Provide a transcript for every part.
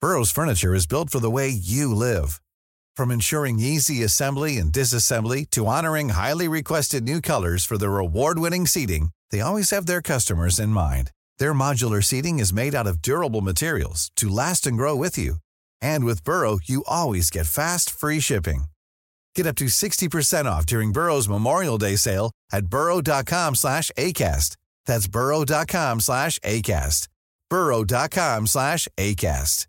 Burrow's furniture is built for the way you live. From ensuring easy assembly and disassembly to honoring highly requested new colors for their award-winning seating, they always have their customers in mind. Their modular seating is made out of durable materials to last and grow with you. And with Burrow, you always get fast, free shipping. Get up to 60% off during Burrow's Memorial Day sale at burrow.com/ACAST. That's burrow.com/ACAST. burrow.com/ACAST.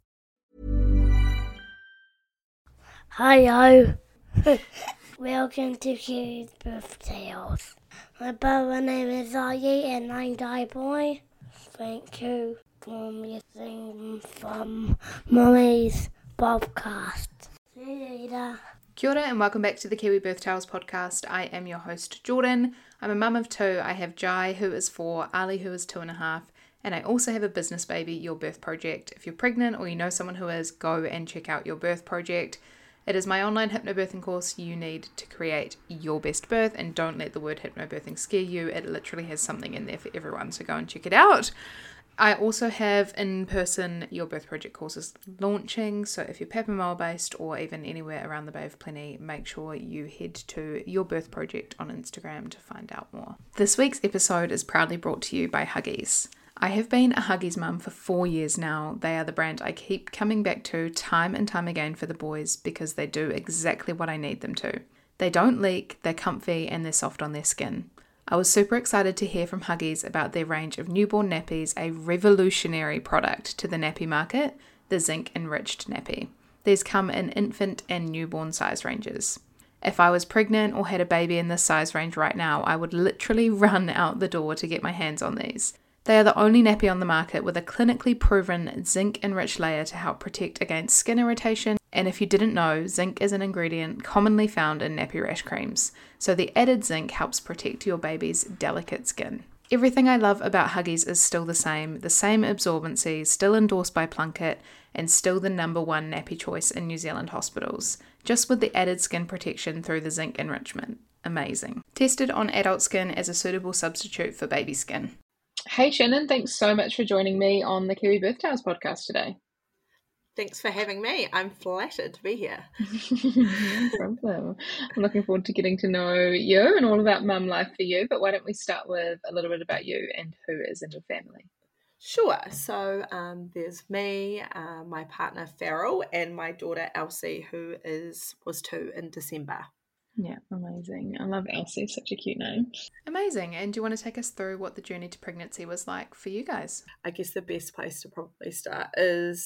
Hi-yo. Welcome to Kiwi's Birth Tales. My brother name is Zaggy and I'm Di Boy. Thank you for listening from Mommy's podcast. See you later. Kia ora and welcome back to the Kiwi Birth Tales podcast. I am your host, Jordan. I'm a mum of two. I have Jai, who is 4, Ali, who is 2.5, and I also have a business baby, Your Birth Project. If you're pregnant or you know someone who is, go and check out Your Birth Project. It is my online hypnobirthing course you need to create your best birth, and don't let the word hypnobirthing scare you. It literally has something in there for everyone, so go and check it out. I also have in-person Your Birth Project courses launching, so if you're Papamoa based or even anywhere around the Bay of Plenty, make sure you head to Your Birth Project on Instagram to find out more. This week's episode is proudly brought to you by Huggies. I have been a Huggies mum for 4 years now. They are the brand I keep coming back to time and time again for the boys because they do exactly what I need them to. They don't leak, they're comfy, and they're soft on their skin. I was super excited to hear from Huggies about their range of newborn nappies, a revolutionary product to the nappy market, the zinc enriched nappy. These come in infant and newborn size ranges. If I was pregnant or had a baby in this size range right now, I would literally run out the door to get my hands on these. They are the only nappy on the market with a clinically proven zinc-enriched layer to help protect against skin irritation. And if you didn't know, zinc is an ingredient commonly found in nappy rash creams. So the added zinc helps protect your baby's delicate skin. Everything I love about Huggies is still the same absorbency, still endorsed by Plunket, and still the #1 nappy choice in New Zealand hospitals, just with the added skin protection through the zinc enrichment. Amazing. Tested on adult skin as a suitable substitute for baby skin. Hey Shannon, thanks so much for joining me on the Kiwi Birth Tales podcast today. Thanks for having me. I'm flattered to be here. No problem. I'm looking forward to getting to know you and all about mum life for you, but why don't we start with a little bit about you and who is in your family? Sure. So there's me, my partner Farrell, and my daughter Elsie, who was 2 in December. Yeah, amazing. I love Elsie, such a cute name. Amazing. And do you want to take us through what the journey to pregnancy was like for you guys? I guess the best place to probably start is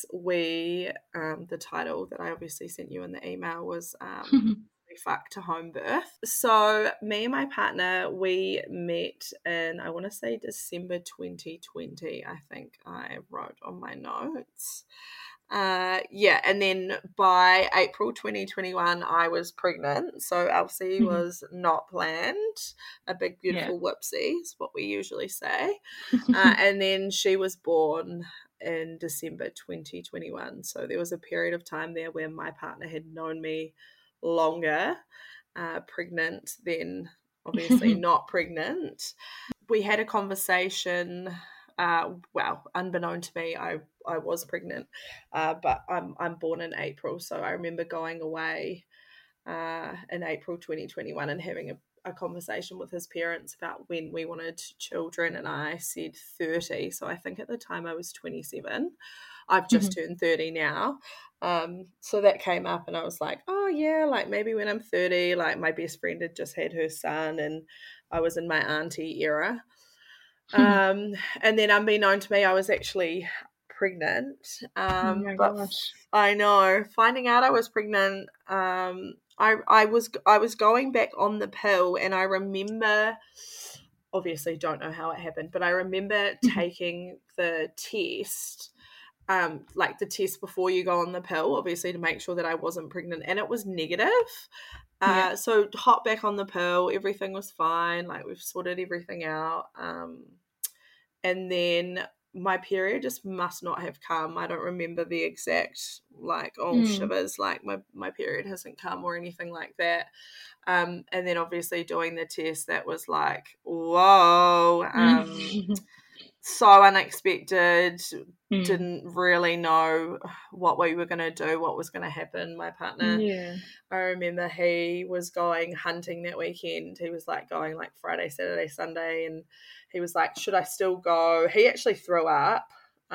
the title that I obviously sent you in the email was Fuck to Home Birth. So me and my partner, we met in, I want to say December 2020, I think I wrote on my notes. And then by April 2021 I was pregnant, so Elsie was not planned. A big beautiful whoopsie is what we usually say. And then she was born in December 2021, so there was a period of time there where my partner had known me longer pregnant than obviously not pregnant. We had a conversation. Unbeknown to me, I was pregnant, but I'm born in April, so I remember going away in April 2021 and having a conversation with his parents about when we wanted children, and I said 30, so I think at the time I was 27. I've just turned 30 now, so that came up and I was like, oh yeah, like maybe when I'm 30, like my best friend had just had her son and I was in my auntie era. And then unbeknown to me, I was actually pregnant. Gosh. I know, finding out I was pregnant, I was going back on the pill, and I remember, obviously don't know how it happened, but I remember taking the test, like the test before you go on the pill, obviously to make sure that I wasn't pregnant, and it was negative. So hop back on the pill, everything was fine, like we've sorted everything out, and then my period just must not have come. I don't remember the exact, like, shivers, like my period hasn't come or anything like that. And then obviously doing the test, that was like, whoa. so unexpected. Didn't really know what we were going to do, what was going to happen. My partner, I remember he was going hunting that weekend. He was like going like Friday, Saturday, Sunday, and he was like, should I still go? He actually threw up.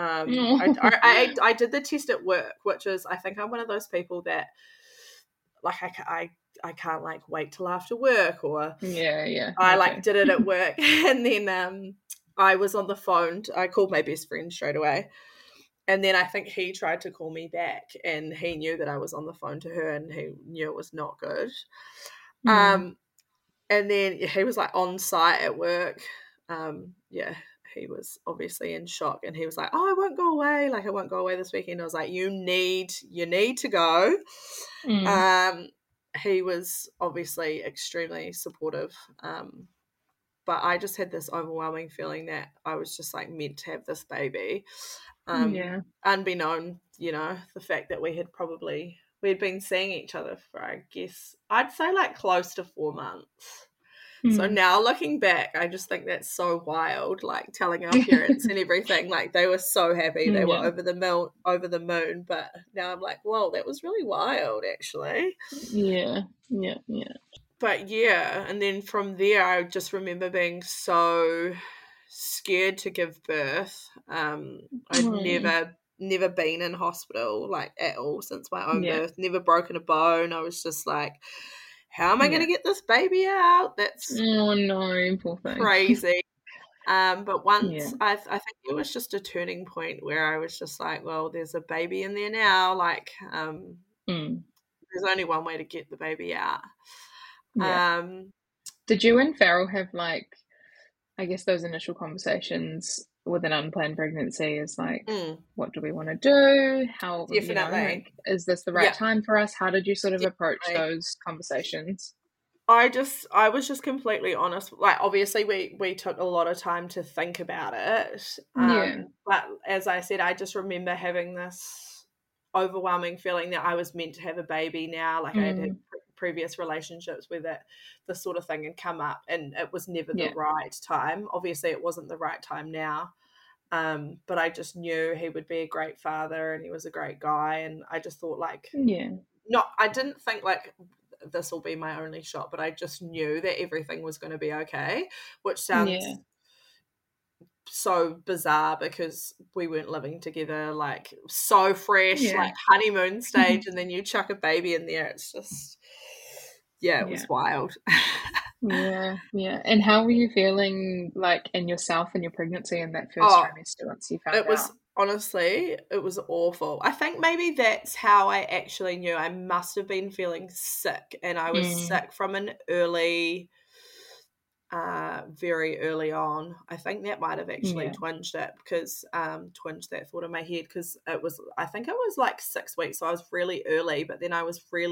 I did the test at work, which is, I think I'm one of those people that like I can't like wait till after work, or I like did it at work. And then I was on the phone. I called my best friend straight away. And then I think he tried to call me back, and he knew that I was on the phone to her, and he knew it was not good. And then he was like on site at work. He was obviously in shock, and he was like, oh, I won't go away. Like, I won't go away this weekend. I was like, you need to go. He was obviously extremely supportive. But I just had this overwhelming feeling that I was just like meant to have this baby. Unbeknown, the fact that we had been seeing each other for, I guess, I'd say like close to 4 months. So now looking back, I just think that's so wild, like telling our parents and everything, like they were so happy, they were over the moon, but now I'm like, whoa, that was really wild actually. But and then from there I just remember being so scared to give birth. I'd never been in hospital like at all since my own birth, never broken a bone. I was just like, how am I going to get this baby out? That's poor thing. Crazy. But once I think it was just a turning point where I was just like, well, there's a baby in there now. Like, there's only one way to get the baby out. Did you and Farrell have like, I guess those initial conversations with an unplanned pregnancy is like, what do we want to do? How, definitely, is this the right time for us? How did you sort of approach those conversations? I was just completely honest. Like, obviously we took a lot of time to think about it. But as I said, I just remember having this overwhelming feeling that I was meant to have a baby now. Like I had previous relationships where this sort of thing had come up, and it was never the right time. Obviously it wasn't the right time now. But I just knew he would be a great father, and he was a great guy, and I just thought like, I didn't think like this will be my only shot, but I just knew that everything was going to be okay, which sounds so bizarre because we weren't living together, like so fresh, like honeymoon stage, and then you chuck a baby in there. It's just, it was wild. And how were you feeling like in yourself and your pregnancy in that first trimester once you found out? Honestly, it was awful. I think maybe that's how I actually knew. I must have been feeling sick, and I was sick from an early, very early on. I think that might have actually twinged it, because twinged that thought in my head, because I think it was like 6 weeks, so I was really early, but then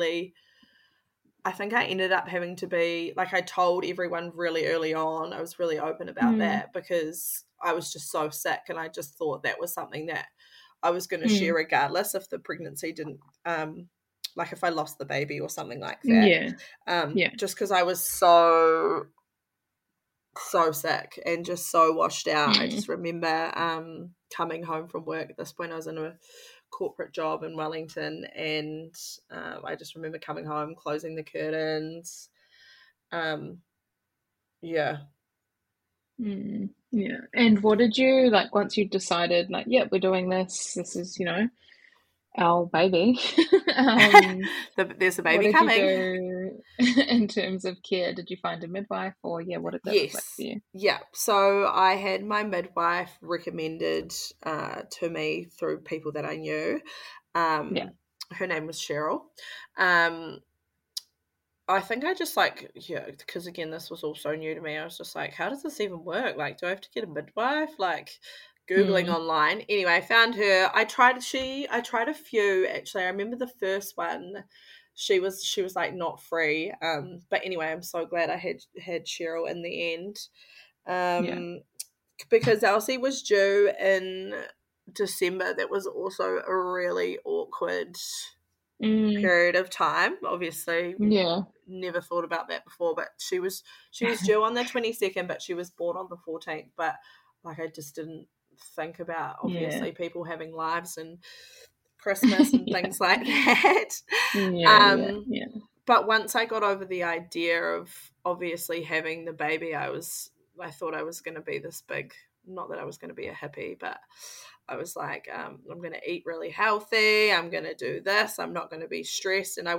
I think I ended up having to be, like, I told everyone really early on. I was really open about that because I was just so sick, and I just thought that was something that I was going to share regardless if the pregnancy didn't, like if I lost the baby or something like that. Just because I was so sick and just so washed out. I just remember coming home from work. At this point I was in a corporate job in Wellington, and I just remember coming home, closing the curtains. And what did you like once you decided like, we're doing this is our baby? There's a baby coming. What did you do in terms of care? Did you find a midwife, or what did that look like for you? So I had my midwife recommended to me through people that I knew. Her name was Cheryl. I think I just because again, this was all so new to me. I was just like, how does this even work? Like, do I have to get a midwife? Like, Googling online. Anyway, I found her. I tried a few actually. I remember the first one. She was like not free. But anyway, I'm so glad I had Cheryl in the end. Because Elsie was due in December. That was also a really awkward period of time. Obviously, never thought about that before. But she was due on the 22nd, but she was born on the 14th. But like I just didn't think about obviously people having lives and Christmas and things like that. But once I got over the idea of obviously having the baby, I thought I was going to be this big, not that I was going to be a hippie, but I was like, I'm going to eat really healthy. I'm going to do this. I'm not going to be stressed. And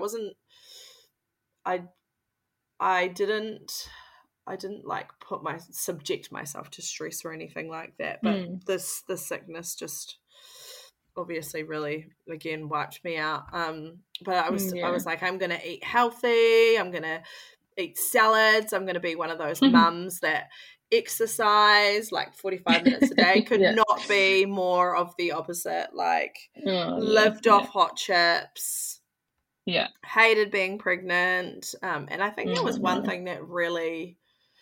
I didn't like subject myself to stress or anything like that. But the sickness just obviously really again wiped me out. But I was like, I'm gonna eat healthy, I'm gonna eat salads, I'm gonna be one of those mums that exercise like 45 minutes a day. Could not be more of the opposite. Like lived off hot chips, hated being pregnant, and I think that was one thing that really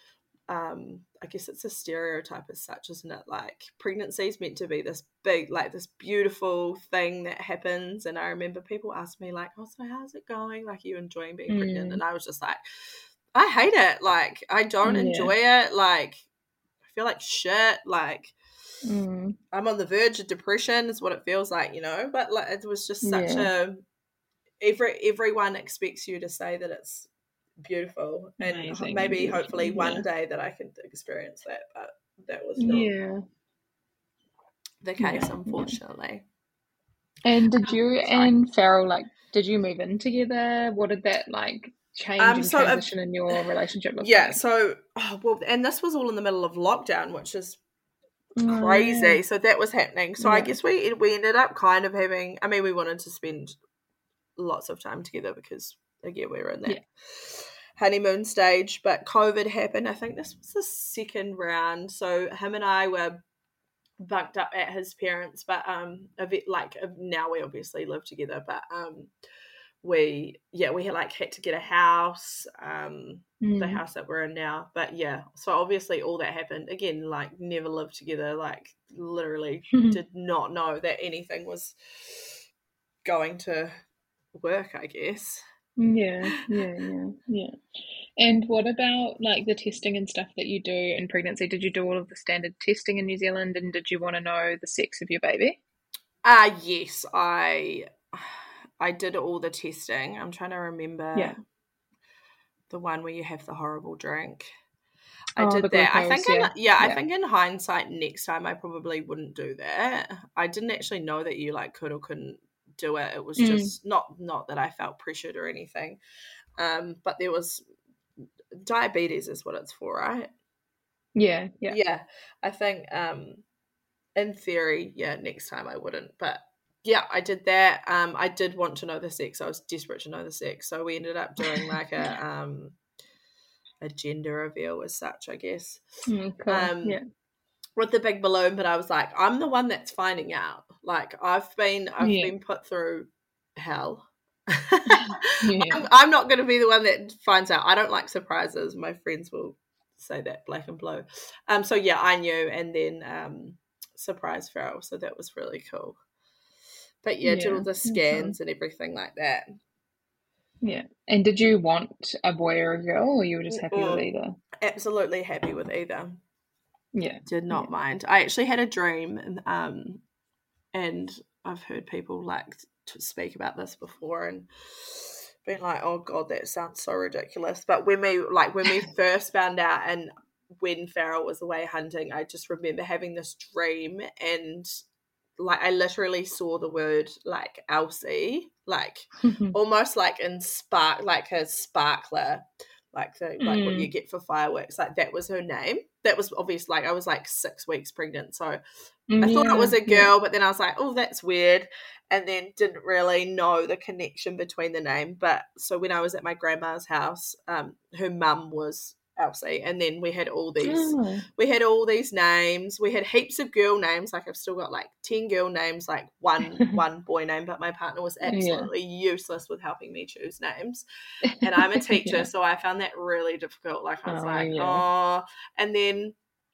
I guess it's a stereotype as such, isn't it? Like pregnancy is meant to be this big, like this beautiful thing that happens. And I remember people ask me like, oh, so how's it going? Like, are you enjoying being pregnant? And I was just like, I hate it. Like, I don't enjoy it. Like, I feel like shit. Like, I'm on the verge of depression is what it feels like, you know? But like, it was just such everyone expects you to say that it's beautiful, and amazing, maybe hopefully one day that I can experience that, but that was not the case, unfortunately. And did you and Farrell, like, did you move in together? What did that like change and transition in your relationship look like? So and this was all in the middle of lockdown, which is crazy. So that was happening. So I guess we ended up kind of having, I mean, we wanted to spend lots of time together because again we were in that honeymoon stage, but COVID happened. I think this was the second round, so him and I were bunked up at his parents, but a bit like now we obviously live together, but we had to get a house, the house that we're in now. But so obviously all that happened again, like never lived together, like literally did not know that anything was going to work, I guess. Yeah. And what about like the testing and stuff that you do in pregnancy? Did you do all of the standard testing in New Zealand, and did you want to know the sex of your baby? Yes, I did all the testing. I'm trying to remember the one where you have the horrible drink. I did that. Glucose, I think in hindsight, next time I probably wouldn't do that. I didn't actually know that you like could or couldn't do it. It was just not that I felt pressured or anything. But there was diabetes is what it's for, right? Yeah. I think in theory, next time I wouldn't. But I did that. I did want to know the sex. I was desperate to know the sex. So we ended up doing like a gender reveal as such, I guess. Cool. With the big balloon, but I was like, I'm the one that's finding out. Like I've been put through hell. I'm not going to be the one that finds out. I don't like surprises. My friends will say that black and blue. So I knew, and then surprised Farrell. So that was really cool. But did all the scans and everything like that. Yeah. And did you want a boy or a girl, or you were just happy with either? Absolutely happy with either. Yeah. Did not mind. I actually had a dream, and I've heard people like to speak about this before and been like, oh God, that sounds so ridiculous. But when we first found out, and when Farrell was away hunting, I just remember having this dream, and like I literally saw the word like Elsie, like almost like in like a sparkler, like what you get for fireworks, like that was her name. That was obvious. Like I was like 6 weeks pregnant, so I thought it was a girl, but then I was like, oh, that's weird, and then didn't really know the connection between the name. But so when I was at my grandma's house, her mum was Elsie, and then we had all these names. We had heaps of girl names. Like I've still got like 10 girl names, like one boy name, but my partner was absolutely useless with helping me choose names, and I'm a teacher, so I found that really difficult. Like I was and then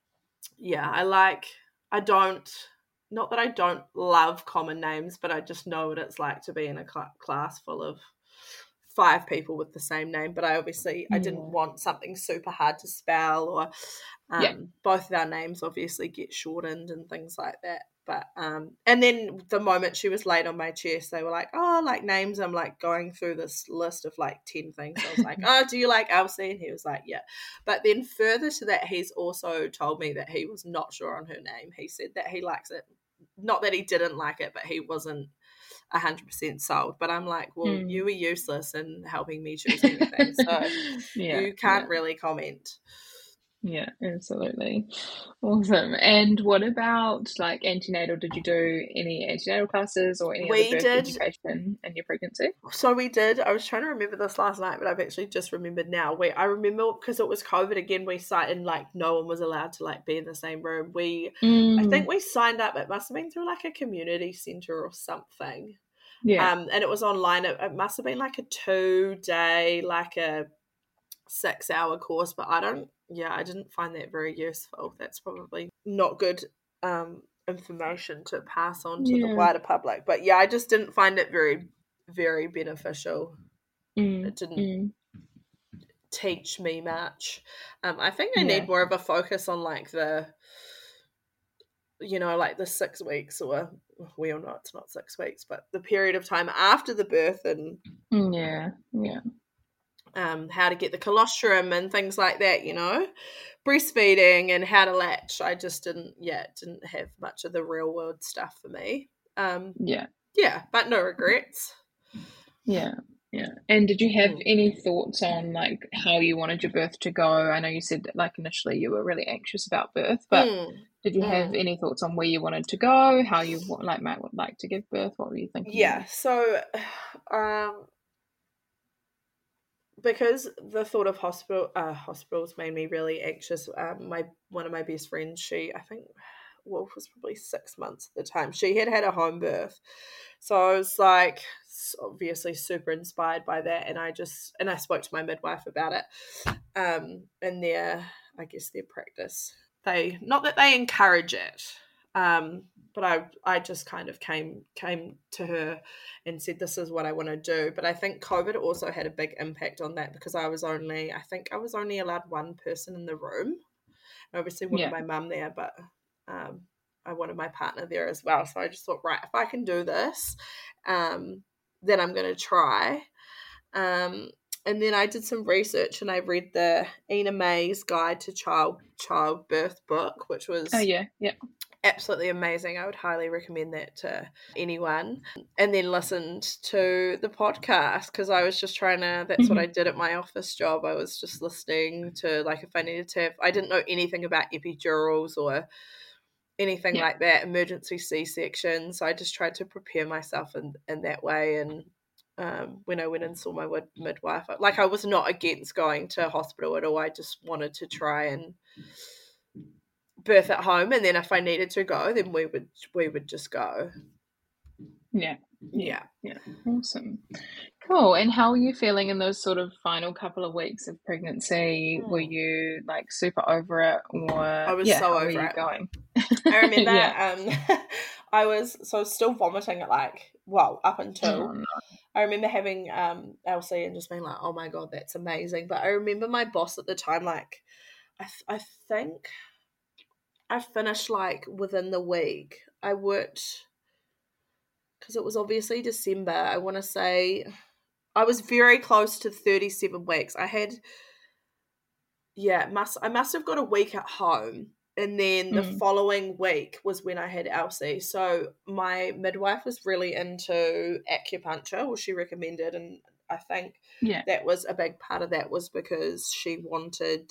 I don't, not that I don't love common names, but I just know what it's like to be in a class full of 5 people with the same name, but I didn't want something super hard to spell, or both of our names obviously get shortened and things like that. But and then the moment she was laid on my chest, they were like, oh, like names. I'm like going through this list of like 10 things. I was like, oh, do you like Elsie? And he was like, yeah. But then further to that, he's also told me that he was not sure on her name. He said that he likes it. Not that he didn't like it, but he wasn't 100% sold. But I'm like, well, you were useless in helping me choose anything, so you can't really comment. Yeah, absolutely. Awesome. And what about like antenatal? Did you do any antenatal classes or any other birth education in your pregnancy? So we did. I was trying to remember this last night, but I've actually just remembered now. I remember because it was COVID again, we signed, and like no one was allowed to like be in the same room. I think we signed up, it must have been through like a community centre or something. Yeah. And it was online. It must have been like a 2-day, like a 6-hour course, but I didn't find that very useful. That's probably not good information to pass on to the wider public. But I just didn't find it very, very beneficial. It didn't teach me much. I think I need more of a focus on like the, like the 6 weeks, or we all know it's not 6 weeks, but the period of time after the birth, and how to get the colostrum and things like that, breastfeeding and how to latch. I just didn't have much of the real world stuff for me. But no regrets. Yeah. And did you have any thoughts on like how you wanted your birth to go? I know you said that like initially you were really anxious about birth, but did you have any thoughts on where you wanted to go, how you might like to give birth? What were you thinking? So because the thought of hospitals made me really anxious. One of my best friends, she, I think, Wolf was probably 6 months at the time. She had a home birth, so I was like, obviously super inspired by that. And I spoke to my midwife about it. And their practice, not that they encourage it. But I just kind of came to her and said, this is what I want to do. But I think COVID also had a big impact on that, because I was only allowed one person in the room. I obviously wanted my mum there, but I wanted my partner there as well. So I just thought, right, if I can do this, then I'm going to try. And then I did some research and I read the Ina May's Guide to Childbirth book, which was absolutely amazing. I would highly recommend that to anyone. And then listened to the podcast, because I was just that's what I did at my office job. I was just listening to, like, if I needed to I didn't know anything about epidurals or anything like that, emergency C-section. So I just tried to prepare myself in that way. And when I went and saw my midwife, like, I was not against going to hospital at all. I just wanted to try and birth at home, and then if I needed to go, then we would just go. Yeah. Awesome. Cool. And how were you feeling in those sort of final couple of weeks of pregnancy? Were you like super over it, or I was so over it going? I remember I was still vomiting at up until I remember having Elsie and just being like, oh my God, that's amazing. But I remember my boss at the time, like, I think I finished like within the week. I worked, because it was obviously December, I want to say I was very close to 37 weeks. I had, I must have got a week at home. And then the following week was when I had Elsie. So my midwife was really into acupuncture, or she recommended. And I think that was a big part of that, was because she wanted...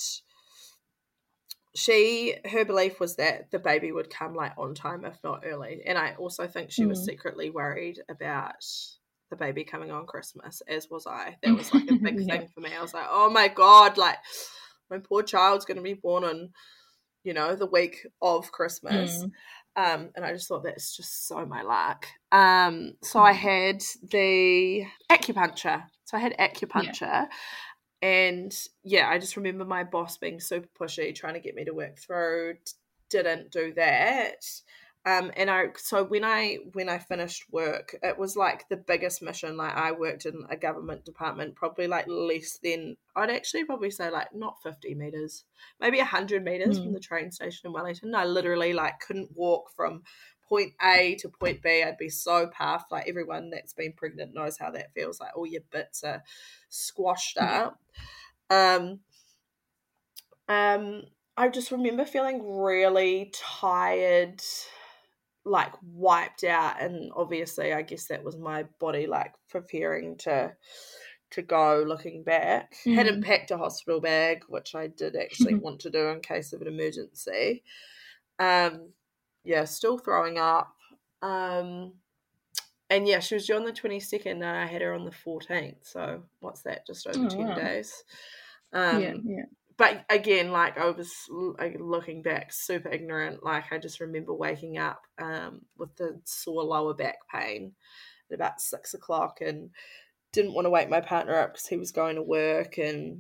her belief was that the baby would come like on time, if not early. And I also think she was secretly worried about the baby coming on Christmas, as was I. That was like a big thing for me. I was like, oh my God, like my poor child's going to be born on, the week of Christmas. And I just thought that's just so my luck. So I had the acupuncture. And I just remember my boss being super pushy, trying to get me to work through. Didn't do that. So when I finished work, it was like the biggest mission. Like I worked in a government department, probably like less than, I'd actually probably say like not 50 meters, maybe 100 meters from the train station in Wellington. I literally like couldn't walk from point A to point B. I'd be so puffed. Like everyone that's been pregnant knows how that feels. Like all your bits are squashed up. I just remember feeling really tired, like wiped out, and obviously I guess that was my body like preparing to go. Looking back, hadn't packed a hospital bag, which I did actually want to do in case of an emergency. Still throwing up. And yeah, she was due on the 22nd and I had her on the 14th, so what's that, just over 10 days. But again, like I was looking back super ignorant. Like I just remember waking up with the sore lower back pain at about 6 o'clock and didn't want to wake my partner up because he was going to work, and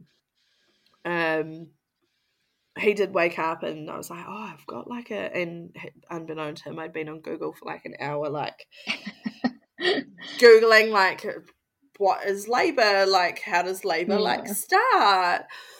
he did wake up and I was like, oh, I've got like and unbeknown to him, I'd been on Google for like an hour, like Googling like what is labour, like how does labour like start.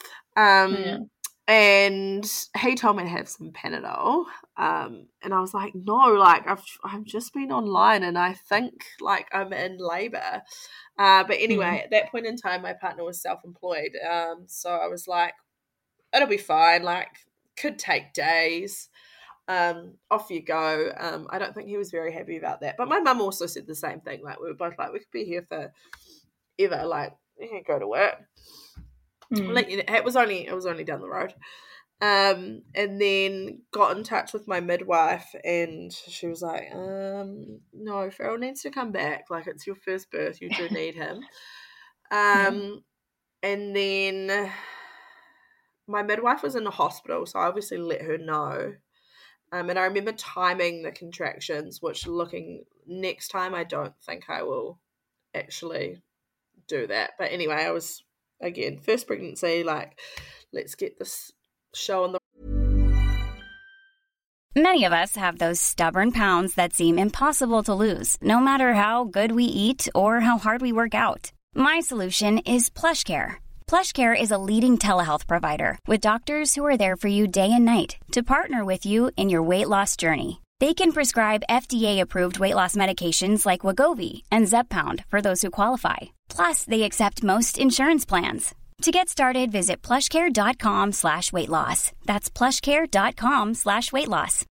And he told me to have some Panadol, and I was like, no, like I've just been online and I think like I'm in labour. But anyway, at that point in time, my partner was self-employed, so I was like, it'll be fine, like could take days. Off you go. I don't think he was very happy about that, but my mum also said the same thing. Like we were both like, we could be here for ever, like you can go to work. Like, it was only down the road. And then got in touch with my midwife and she was like, no, Farrell needs to come back, like it's your first birth, you do need him. And then my midwife was in the hospital, so I obviously let her know. And I remember timing the contractions, which looking next time, I don't think I will actually do that. But anyway, I was, again, first pregnancy, like, let's get this show on the... Many of us have those stubborn pounds that seem impossible to lose, no matter how good we eat or how hard we work out. My solution is PlushCare. PlushCare is a leading telehealth provider with doctors who are there for you day and night to partner with you in your weight loss journey. They can prescribe FDA-approved weight loss medications like Wegovy and Zepbound for those who qualify. Plus, they accept most insurance plans. To get started, visit plushcare.com/weightloss. That's plushcare.com/weightloss.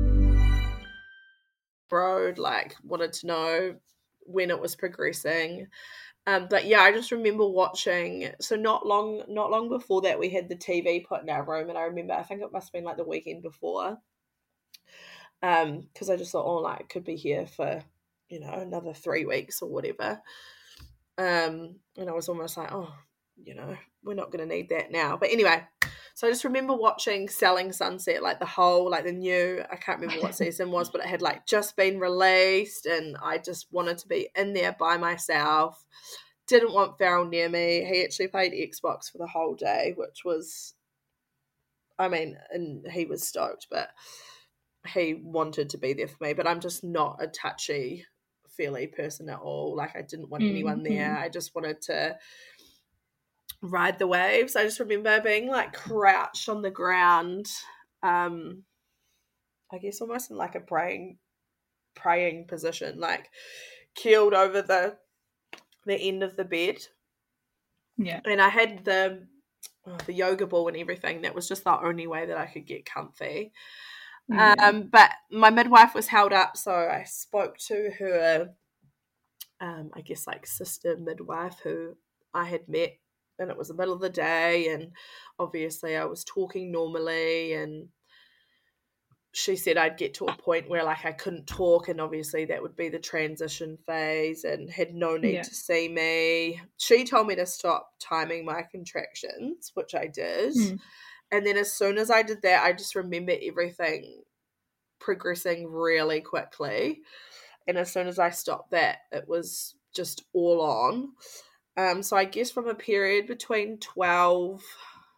Road, like, wanted to know when it was progressing. But yeah, I just remember watching, so not long before that, we had the TV put in our room, and I remember, I think it must have been like the weekend before, because I just thought, oh, like, it could be here for, you know, another 3 weeks or whatever. And I was almost like, oh, you know, we're not going to need that now. But anyway, so I just remember watching Selling Sunset, like the whole, like the new, I can't remember what season was, but it had like just been released and I just wanted to be in there by myself. Didn't want Farrell near me. He actually played Xbox for the whole day, which was, I mean, and he was stoked, but he wanted to be there for me. But I'm just not a touchy-feely person at all. Like, I didn't want anyone there. I just wanted to ride the waves. I just remember being like crouched on the ground, I guess almost in like a praying position, like keeled over the end of the bed. Yeah. And I had the yoga ball and everything. That was just the only way that I could get comfy. But my midwife was held up, so I spoke to her, I guess like sister midwife who I had met, and it was the middle of the day, and obviously I was talking normally, and she said I'd get to a point where like I couldn't talk, and obviously that would be the transition phase, and had no need to see me. She told me to stop timing my contractions, which I did. And then as soon as I did that, I just remember everything progressing really quickly. And as soon as I stopped that, it was just all on. So I guess from a period between 12,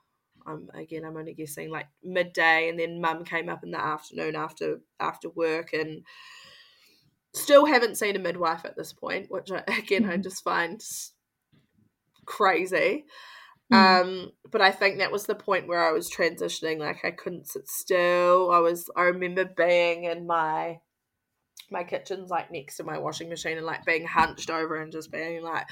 I'm only guessing like midday, and then mum came up in the afternoon after work, and still haven't seen a midwife at this point, which I just find crazy. But I think that was the point where I was transitioning. Like I couldn't sit still. I remember being in my kitchen's like next to my washing machine and like being hunched over and just being like,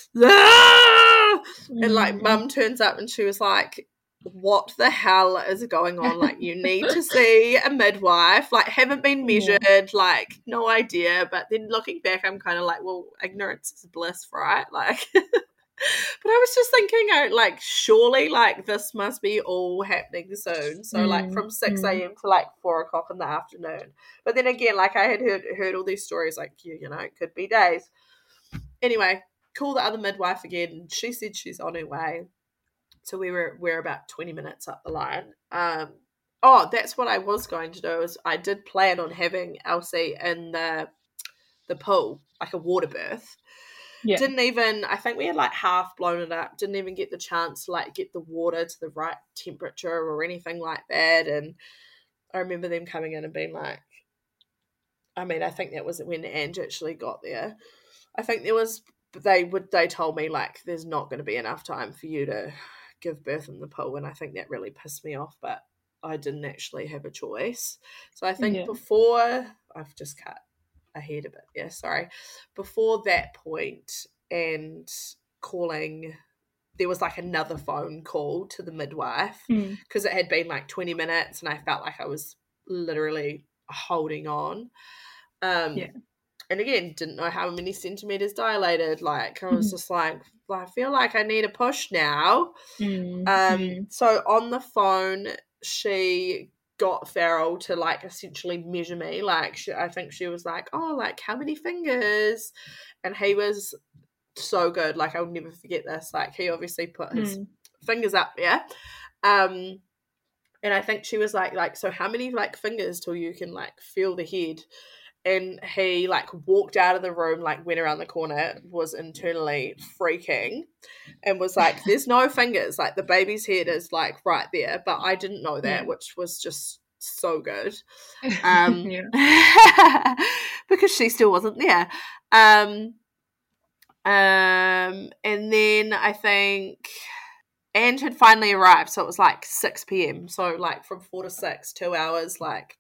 ah! And like mum turns up and she was like, what the hell is going on? Like, you need to see a midwife. Like, haven't been measured, like, no idea. But then looking back, I'm kind of like, well, ignorance is bliss, right? Like, but I was just thinking, like, surely, like, this must be all happening soon. So, like, from 6 a.m. to, like, 4 o'clock in the afternoon. But then again, like, I had heard all these stories, like, you know, it could be days. Anyway, call the other midwife again. She said she's on her way. So we're about 20 minutes up the line. That's what I was going to do, is I did plan on having Elsie in the pool, like a water birth. Yeah. Didn't even, I think we had like half blown it up, didn't even get the chance to like get the water to the right temperature or anything like that. And I remember them coming in and being like, I mean, I think that was when Ange actually got there. I think they told me like, there's not going to be enough time for you to give birth in the pool, and I think that really pissed me off, but I didn't actually have a choice. So I think before, I've just cut ahead a bit, before that point and calling, there was like another phone call to the midwife because it had been like 20 minutes and I felt like I was literally holding on. And again, didn't know how many centimeters dilated. Like, I was just like, I feel like I need a push now. So on the phone, she got Farrell to like essentially measure me. Like, I think she was like, oh, like how many fingers? And he was so good. Like, I'll never forget this. Like, he obviously put his fingers up there. And I think she was like, so how many like fingers till you can like feel the head? And he like walked out of the room, like went around the corner, was internally freaking and was like, there's no fingers, like the baby's head is like right there. But I didn't know that, which was just so good. Because she still wasn't there. And then I think Ange had finally arrived, so it was like 6 p.m. So like from 4 to 6, 2 hours, like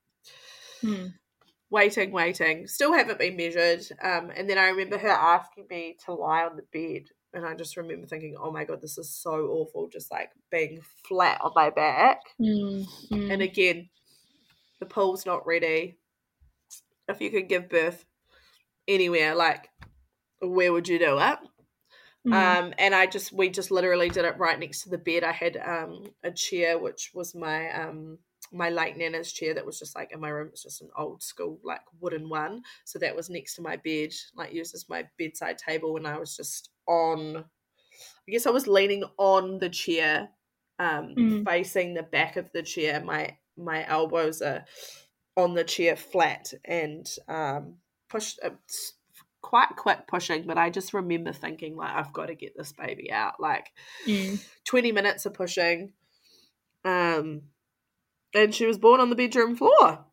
waiting, still haven't been measured. And then I remember her asking me to lie on the bed, and I just remember thinking, oh my god, this is so awful, just like being flat on my back. And again, the pool's not ready. If you could give birth anywhere, like where would you do it? And we just literally did it right next to the bed. I had a chair, which was my late nana's chair that was just like in my room. It's just an old school like wooden one, so that was next to my bed, like used as my bedside table. And I was just I guess I was leaning on the chair, facing the back of the chair. My elbows are on the chair flat, and pushed quite quick pushing, but I just remember thinking like, I've got to get this baby out. Like 20 minutes of pushing, and she was born on the bedroom floor,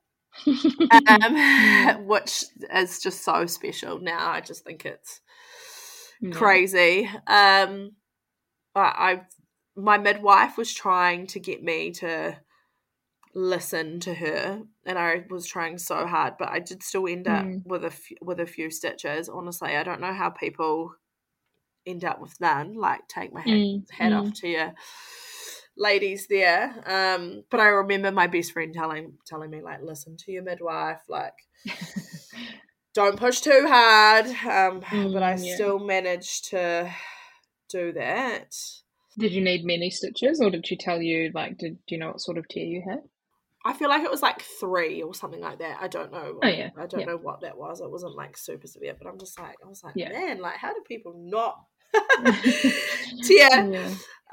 which is just so special now. I just think it's crazy. My midwife was trying to get me to listen to her, and I was trying so hard, but I did still end up with a few stitches. Honestly, I don't know how people end up with none. Like, take my hat off to you ladies there. But I remember my best friend telling me like, listen to your midwife, like don't push too hard. But I still managed to do that. Did you need many stitches, or did she tell you, like, do you know what sort of tear you had? I feel like it was like 3 or something like that. I don't know. I don't know what that was. It wasn't like super severe, but I was like, man, like, how do people not tear?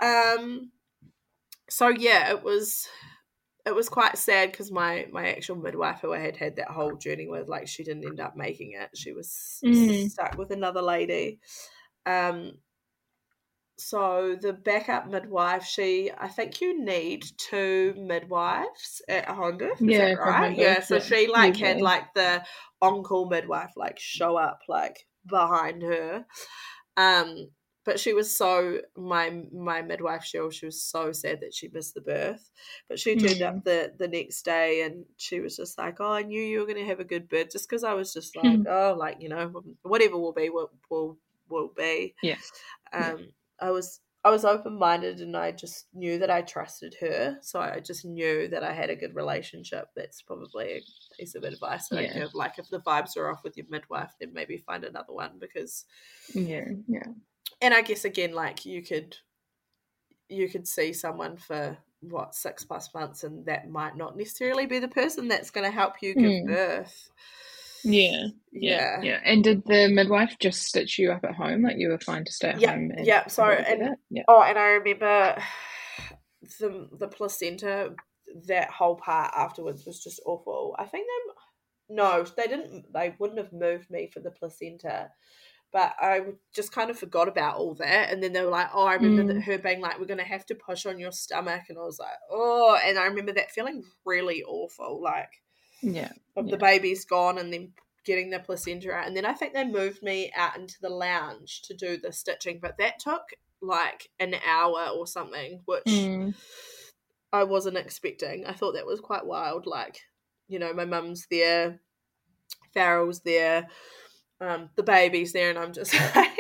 So yeah, it was quite sad because my actual midwife, who I had that whole journey with, like, she didn't end up making it. She was stuck with another lady. so the backup midwife, I think you need 2 midwives at a home birth, is that for home right? birth, Yeah, so she like had usually. like the on-call midwife like show up like behind her. But she was so, my midwife, she was so sad that she missed the birth. But she turned up the next day and she was just like, oh, I knew you were going to have a good birth, just because I was just like, oh, like, you know, whatever will be, will be. Yeah. I was open-minded and I just knew that I trusted her. So I just knew that I had a good relationship. That's probably a piece of advice that I give. Like, if the vibes are off with your midwife, then maybe find another one, because and I guess again, like, you could see someone for 6+ months and that might not necessarily be the person that's going to help you give birth. Yeah. And did the midwife just stitch you up at home? Like, you were fine to stay at home? So and I remember the placenta, that whole part afterwards was just awful. I think they wouldn't have moved me for the placenta, but I just kind of forgot about all that. And then they were like, oh, I remember that her being like, we're going to have to push on your stomach. And I was like, oh, and I remember that feeling really awful, like, the baby's gone and then getting the placenta out. And then I think they moved me out into the lounge to do the stitching, but that took like an hour or something, which I wasn't expecting. I thought that was quite wild. Like, you know, my mum's there, Farrell's there, the baby's there, and I'm just like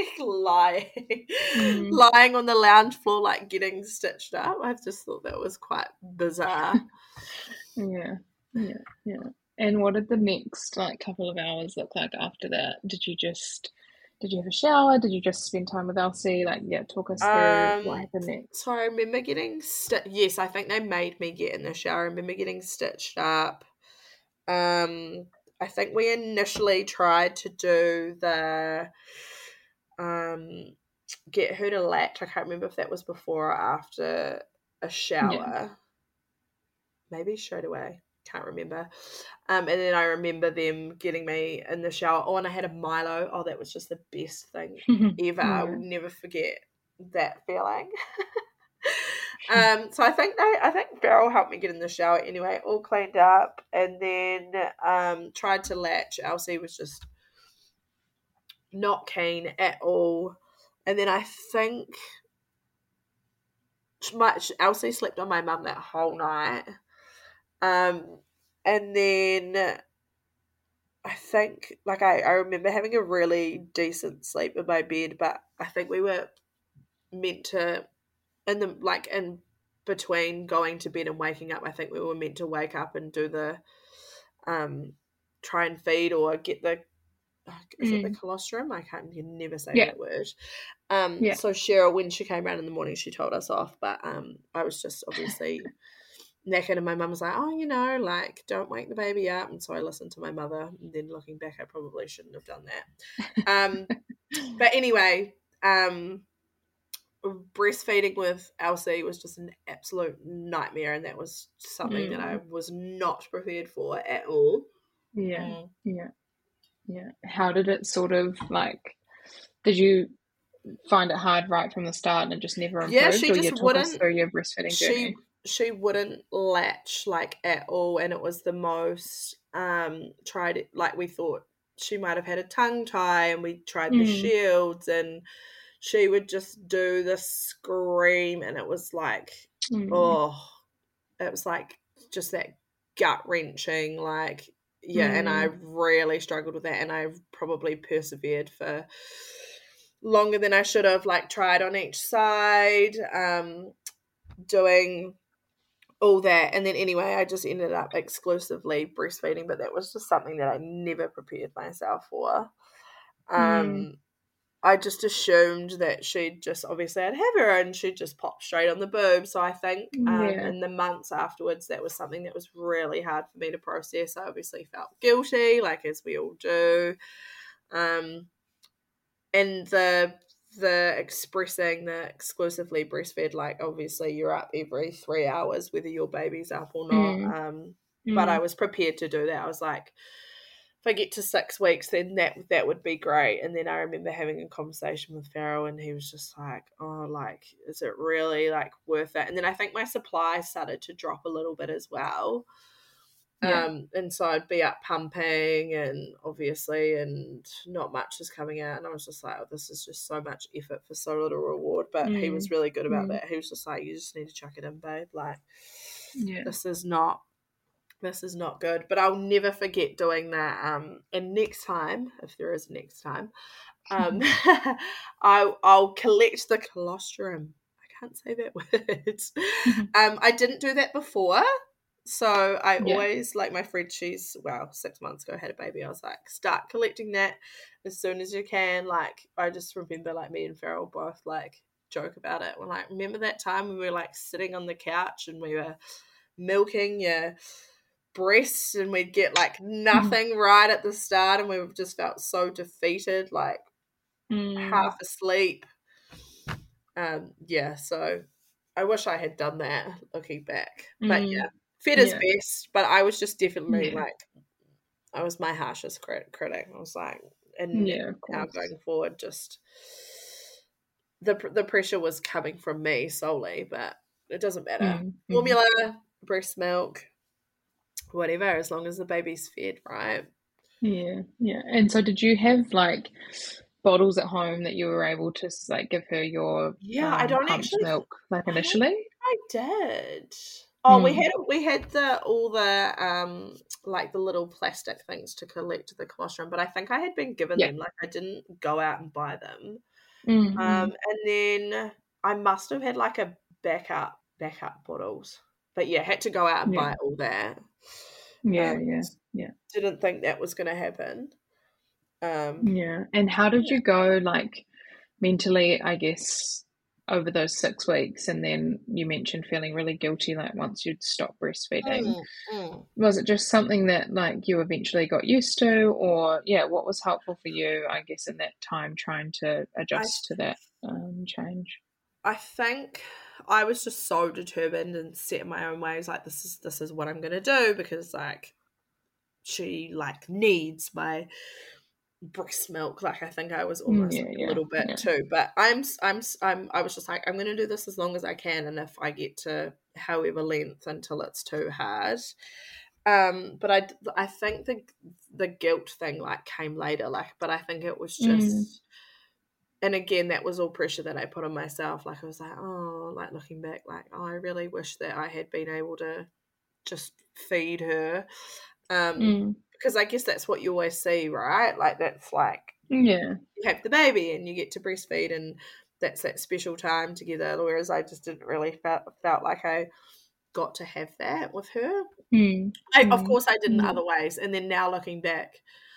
lying on the lounge floor, like getting stitched up. I just thought that was quite bizarre. Yeah. And what did the next like couple of hours look like after that? Did you have a shower? Did you just spend time with Elsie? Like, talk us through what happened next. So I remember getting yes, I think they made me get in the shower. I remember getting stitched up. I think we initially tried to do the get her to latch. I can't remember if that was before or after a shower. Maybe straight away. Can't remember. And then I remember them getting me in the shower. Oh, and I had a Milo. Oh, that was just the best thing ever. I will never forget that feeling. So I think Farrell helped me get in the shower anyway, all cleaned up, and then tried to latch. Elsie was just not keen at all. And then I think Elsie slept on my mum that whole night. And then I think, like, I remember having a really decent sleep in my bed, but I think we were meant to, in between going to bed and waking up, I think we were meant to wake up and do the try and feed or get the is it the colostrum? I can never say that word. So Cheryl, when she came around in the morning, she told us off, but I was just obviously knackered, and my mum was like, oh, you know, like, don't wake the baby up. And so I listened to my mother, and then looking back, I probably shouldn't have done that. But anyway, breastfeeding with Elsie was just an absolute nightmare, and that was something that I was not prepared for at all. Yeah. How did it sort of, like, did you find it hard right from the start and it just never improved? Yeah, she just wouldn't. Us through your breastfeeding journey? She wouldn't latch, like, at all, and it was the most tried it, like, we thought she might have had a tongue tie, and we tried the shields, and she would just do the scream, and it was like it was like just that gut-wrenching, like, and I really struggled with that, and I probably persevered for longer than I should have, like, tried on each side, doing all that. And then anyway, I just ended up exclusively breastfeeding, but that was just something that I never prepared myself for. I just assumed that she'd just, obviously I'd have her and she'd just pop straight on the boob. So I think in the months afterwards, that was something that was really hard for me to process. I obviously felt guilty, like, as we all do. And the expressing the exclusively breastfed, like, obviously you're up every 3 hours whether your baby's up or not. But I was prepared to do that. I was like, if I get to 6 weeks, then that would be great. And then I remember having a conversation with Farrell, and he was just like, oh, like, is it really like worth it? And then I think my supply started to drop a little bit as well. Yeah. And so I'd be up pumping, and obviously, and not much is coming out. And I was just like, oh, this is just so much effort for so little reward. But he was really good about that. He was just like, you just need to chuck it in, babe. Like, this is not good. But I'll never forget doing that. And next time, if there is a next time, I'll collect the colostrum. I can't say that word. I didn't do that before. So I always, like my friend, 6 months ago had a baby. I was like, start collecting that as soon as you can. Like, I just remember, like, me and Farrell both, like, joke about it. We're like, remember that time when we were, like, sitting on the couch and we were milking your breasts and we'd get, like, nothing right at the start, and we just felt so defeated, like, half asleep. So I wish I had done that looking back. But, fed is best, but I was just definitely like, I was my harshest critic. I was like, and now going forward, just the pressure was coming from me solely, but it doesn't matter. Formula, breast milk, whatever, as long as the baby's fed, right? Yeah. And so did you have like bottles at home that you were able to like give her your I don't pumped actually milk like initially? I did. Oh, we had all the like the little plastic things to collect the colostrum, but I think I had been given them. Like, I didn't go out and buy them. And then I must have had like a backup bottles, but had to go out and buy all that. Didn't think that was going to happen. And how did you go, like, mentally, I guess, over those 6 weeks? And then you mentioned feeling really guilty, like, once you'd stopped breastfeeding. Was it just something that, like, you eventually got used to, or what was helpful for you, I guess, in that time trying to adjust to that change? I think I was just so determined and set in my own ways, like, this is what I'm gonna do, because, like, she, like, needs my breast milk. Like, I think I was almost a little bit too, but I was just like, I'm going to do this as long as I can, and if I get to however length until it's too hard. But I think the guilt thing, like, came later, like, but I think it was just, and again, that was all pressure that I put on myself. Like, I was like, oh, like, looking back, like, oh, I really wish that I had been able to just feed her. Because I guess that's what you always see, right? Like, that's like, you have the baby and you get to breastfeed, and that's that special time together. Whereas I just didn't really felt like I got to have that with her. Of course I did in other ways. And then now looking back,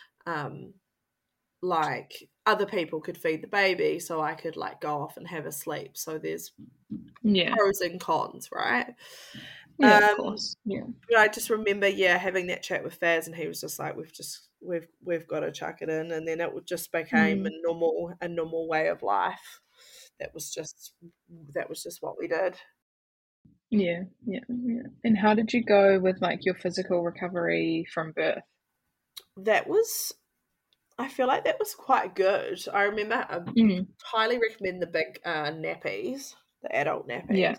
like, other people could feed the baby, so I could, like, go off and have a sleep. So there's pros and cons, right? Of course. But I just remember, having that chat with Faz, and he was just like, we've got to chuck it in, and then it just became a normal way of life. That was just what we did. Yeah. And how did you go with, like, your physical recovery from birth? I feel like that was quite good. I remember I highly recommend the big nappies, the adult nappies.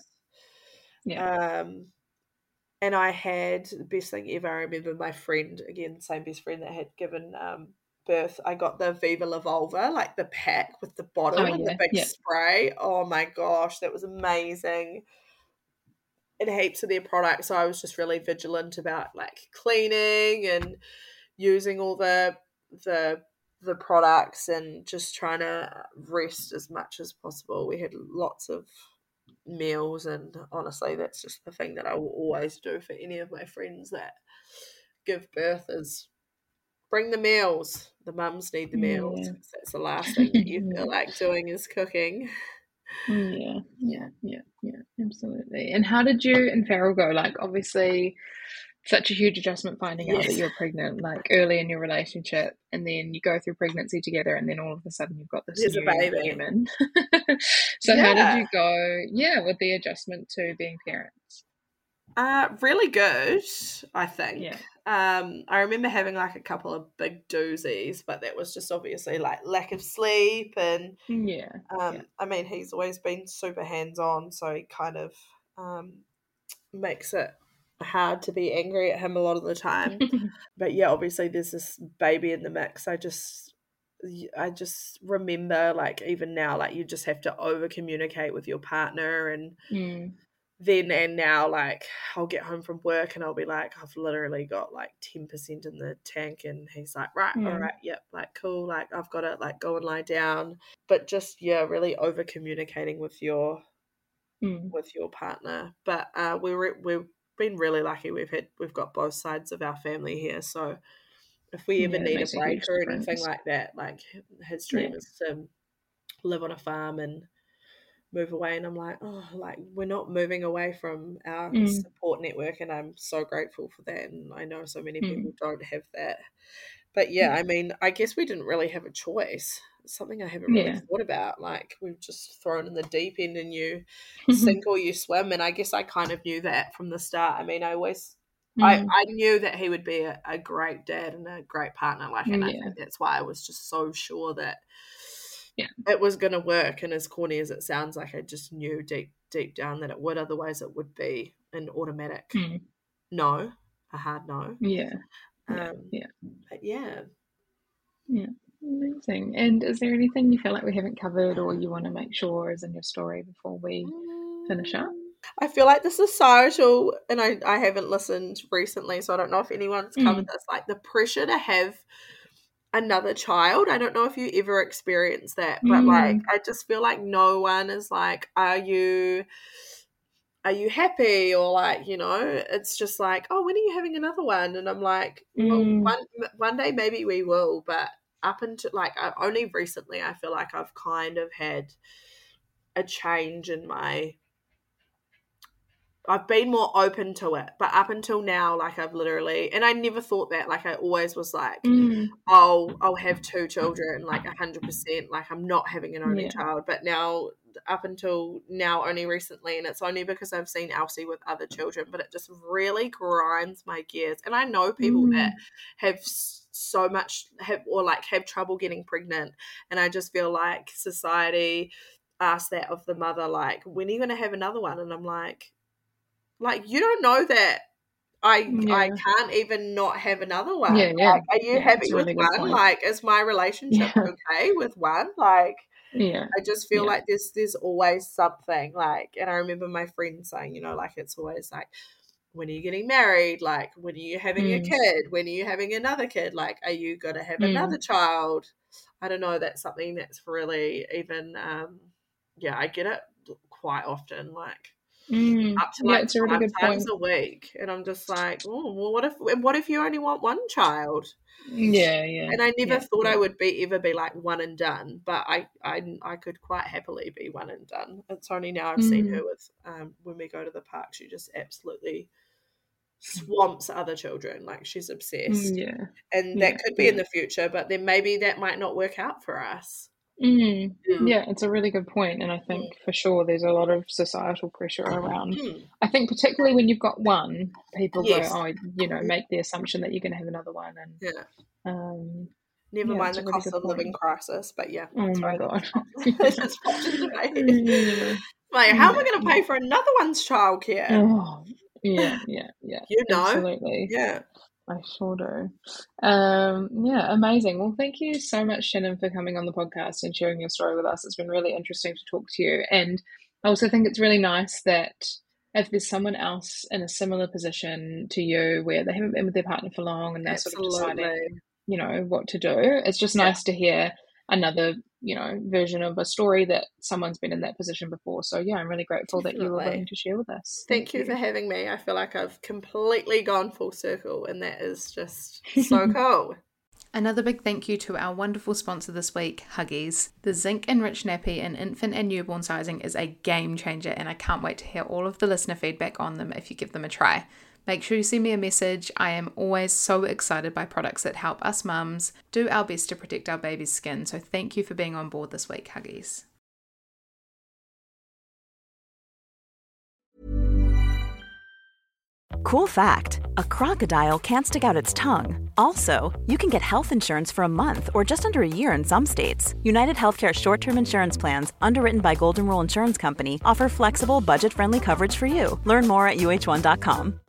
And I had the best thing ever. I remember my friend, again, same best friend that had given birth, I got the Viva La Vulva, like the pack with the bottle and the big spray. Oh my gosh, that was amazing. And heaps of their products. So I was just really vigilant about, like, cleaning and using all the products, and just trying to rest as much as possible. We had lots of meals, and honestly, that's just the thing that I will always do for any of my friends that give birth, is bring the meals. The mums need the meals. That's the last thing that you feel like doing is cooking. Absolutely. And how did you and Farrell go? Like, obviously, such a huge adjustment finding out that you're pregnant, like, early in your relationship, and then you go through pregnancy together, and then all of a sudden you've got this new baby. human. So how did you go with the adjustment to being parents? Really good, I think. Yeah. I remember having like a couple of big doozies, but that was just obviously like lack of sleep and Yeah. I mean, he's always been super hands-on, so he kind of makes it hard to be angry at him a lot of the time. But yeah, obviously there's this baby in the mix. I just remember, like, even now, like, you just have to over communicate with your partner, and then and now, like, I'll get home from work and I'll be like, I've literally got like 10% in the tank, and he's like, right, all right, yep, like, cool, like, I've got it, like, go and lie down. But just, yeah, really over communicating with your partner. But we've been really lucky. We've got both sides of our family here, so if we ever Yeah, that need a makes a break huge or difference. anything like that, like, his dream is to live on a farm and move away, and I'm like, oh, like, we're not moving away from our support network, and I'm so grateful for that, and I know so many people don't have that. But yeah, I mean, I guess we didn't really have a choice. It's something I haven't really thought about. Like, we've just thrown in the deep end and you sink or you swim, and I guess I kind of knew that from the start. I mean, I knew that he would be a great dad and a great partner, like, and I think that's why I was just so sure that it was going to work. And as corny as it sounds, like, I just knew deep down that it would. Otherwise, it would be an automatic no, a hard no. But yeah. Amazing. And is there anything you feel like we haven't covered or you want to make sure is in your story before we finish up? I feel like the societal, and I haven't listened recently, so I don't know if anyone's covered this, like, the pressure to have another child. I don't know if you ever experienced that, but like, I just feel like no one is like, are you happy? Or, like, you know, it's just like, oh, when are you having another one? And I'm like, well, one day maybe we will, but up until, like, only recently I feel like I've kind of had a change in I've been more open to it. But up until now, like, I've literally, and I never thought that, like, I always was like, I'll have 2 children, like, 100%, like, I'm not having an only child. But now, up until now, only recently, and it's only because I've seen Elsie with other children, but it just really grinds my gears. And I know people that have so much have trouble getting pregnant, and I just feel like society asks that of the mother, like, when are you going to have another one? And I'm like, you don't know that I can't even not have another one. Like, are you happy with one? Point. Like, is my relationship okay with one? Like, I just feel like there's always something, like, and I remember my friend saying, you know, like, it's always like, when are you getting married? Like, when are you having a kid? When are you having another kid? Like, are you going to have another child? I don't know. That's something that's really even, I get it quite often, like, up to like 5 times a week, and I'm just like, oh, well, what if you only want one child? And I never thought I would ever be like one and done, but I could quite happily be one and done. It's only now I've seen her with when we go to the park, she just absolutely swamps other children, like, she's obsessed. And that could be in the future, but then maybe that might not work out for us. Yeah, it's a really good point, and I think for sure there's a lot of societal pressure around. I think particularly when you've got one, people go, oh, you know, make the assumption that you're going to have another one, and never mind the cost of living crisis. But oh my god, it just popped into my head. Like, how am I going to pay for another one's childcare? Oh, yeah, you know, absolutely, I sure do. Amazing. Well, thank you so much, Shannon, for coming on the podcast and sharing your story with us. It's been really interesting to talk to you. And I also think it's really nice that if there's someone else in a similar position to you where they haven't been with their partner for long and they're sort of deciding, you know, what to do, it's just nice to hear another, you know, version of a story that someone's been in that position before. So I'm really grateful that you were willing to share with us. Thank you for having me. I feel like I've completely gone full circle, and that is just so cool. Another big thank you to our wonderful sponsor this week, Huggies. The zinc enriched nappy in infant and newborn sizing is a game changer, and I can't wait to hear all of the listener feedback on them if you give them a try. Make sure you send me a message. I am always so excited by products that help us mums do our best to protect our baby's skin. So thank you for being on board this week, Huggies. Cool fact, a crocodile can't stick out its tongue. Also, you can get health insurance for a month or just under a year in some states. United Healthcare short-term insurance plans, underwritten by Golden Rule Insurance Company, offer flexible, budget-friendly coverage for you. Learn more at uh1.com.